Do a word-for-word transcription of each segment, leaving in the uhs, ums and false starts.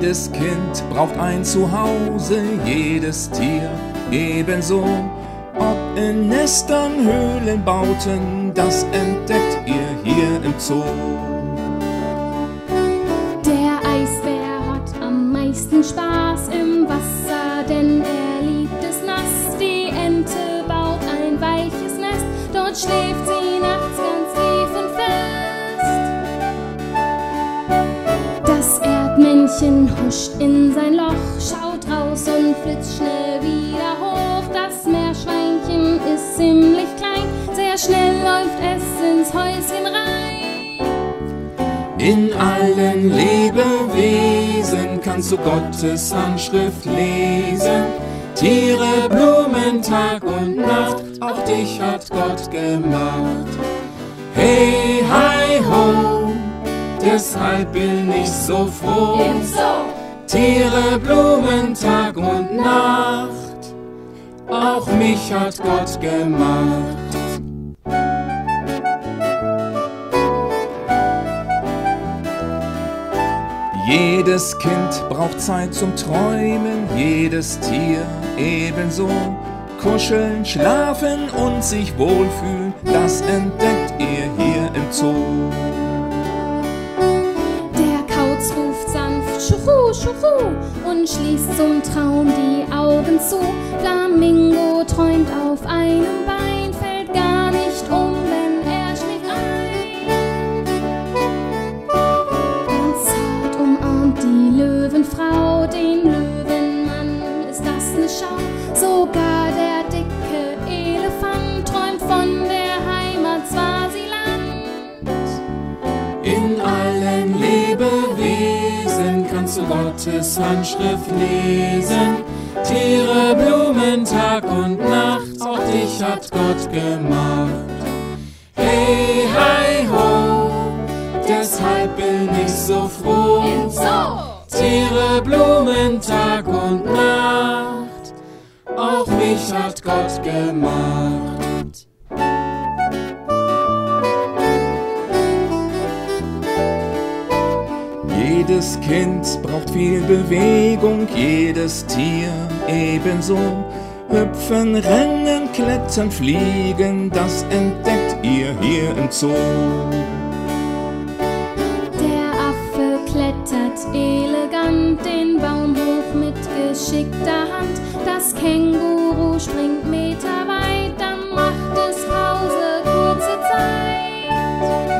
Jedes Kind braucht ein Zuhause, jedes Tier ebenso. Ob in Nestern, Höhlenbauten, das entdeckt ihr hier im Zoo. Der Eisbär hat am meisten Spaß im Wasser, denn er liebt es nass. Die Ente baut ein weiches Nest, dort schläft sie nachts ganz tief und fest. Das Erdmännchen huscht in sein Loch, schaut raus und flitzt schnell wieder hoch. Das Meerschweinchen ist ziemlich klein, sehr schnell läuft es ins Häuschen rein. In allen Lebewesen kannst du Gottes Handschrift lesen. Tiere, Blumen, Tag und Nacht, auch dich hat Gott gemacht. Hey, hi, ho, deshalb bin ich so froh. Im Zoo. Tiere, Blumen, Tag und Nacht, auch mich hat Gott gemacht. Jedes Kind braucht Zeit zum Träumen, jedes Tier ebenso. Kuscheln, schlafen und sich wohlfühlen, das entdeckt ihr hier im Zoo. Der Kauz ruft sanft Schuchu, Schuchu und schließt zum Traum die Augen zu. Flamingo träumt auf einem Bein, fällt gar nicht um, wenn er schläft ein. Ganz zart umarmt die Löwenfrau den Löwenmann, ist das ne Schau? Sogar der dicke Elefant träumt von der Heimat Swasiland. In allen Lebewesen kannst du Gottes Handschrift lesen. Tiere, Blumen, Tag und Nacht, auch dich hat Gott gemacht. Hey, hi, ho, deshalb bin ich so froh. Im Zoo. Tiere, Blumen, Tag und Nacht, auch mich hat Gott gemacht. Jedes Kind braucht viel Bewegung, jedes Tier ebenso. Hüpfen, rennen, klettern, fliegen, das entdeckt ihr hier im Zoo. Der Affe klettert elegant den Baum hoch mit geschickter Hand. Das Känguru springt meterweit, dann macht es Pause kurze Zeit.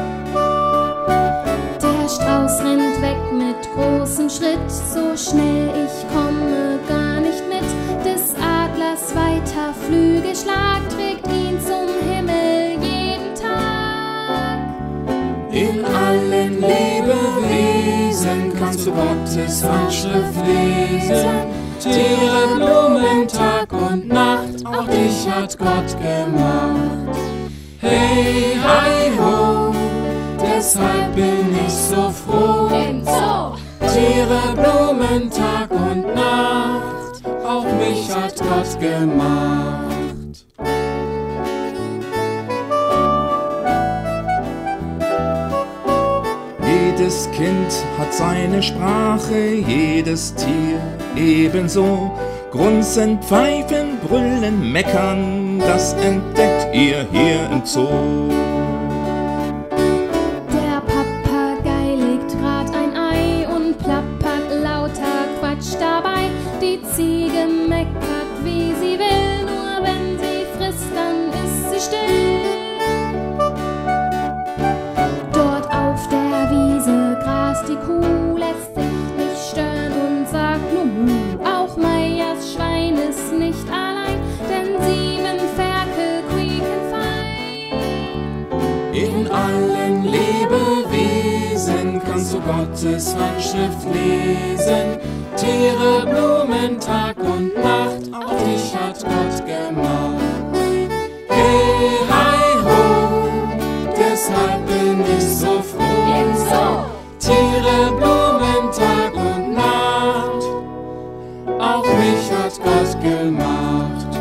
Der Strauß rennt weg mit großem Schritt, so schnell ich komme gar nicht mit. Des Adlers weiter Flügelschlag trägt ihn zum Himmel jeden Tag. In allen Lebewesen kannst du Gottes Handschrift lesen. Tiere, Blumen, Tag und Nacht, auch dich hat Gott gemacht. Hey, hi, ho, deshalb bin ich so froh. Im Zoo. Tiere, Blumen, Tag und Nacht, auch mich hat Gott gemacht. Jedes Kind hat seine Sprache, jedes Tier ebenso. Grunzen, pfeifen, brüllen, meckern, das entdeckt ihr hier im Zoo. Der Papagei legt grad ein Ei und plappert lauter Quatsch dabei. Die Ziege meckert, wie sie will, nur wenn sie frisst, dann ist sie still. Dort auf der Wiese grast die Kuh, lässt sich nicht stören und sagt nur Muh. Auch Meyers Schwein ist nicht allein, denn sieben Ferkel quieken fein. In allen Lebewesen kannst du Gottes Handschrift lesen. Tiere, Blumen, Tag und Nacht, auch dich hat Gott gemacht. Hey, hi, ho, deshalb bin ich so froh. Im Zoo. Tiere, Blumen, Tag und Nacht, auch mich hat Gott gemacht.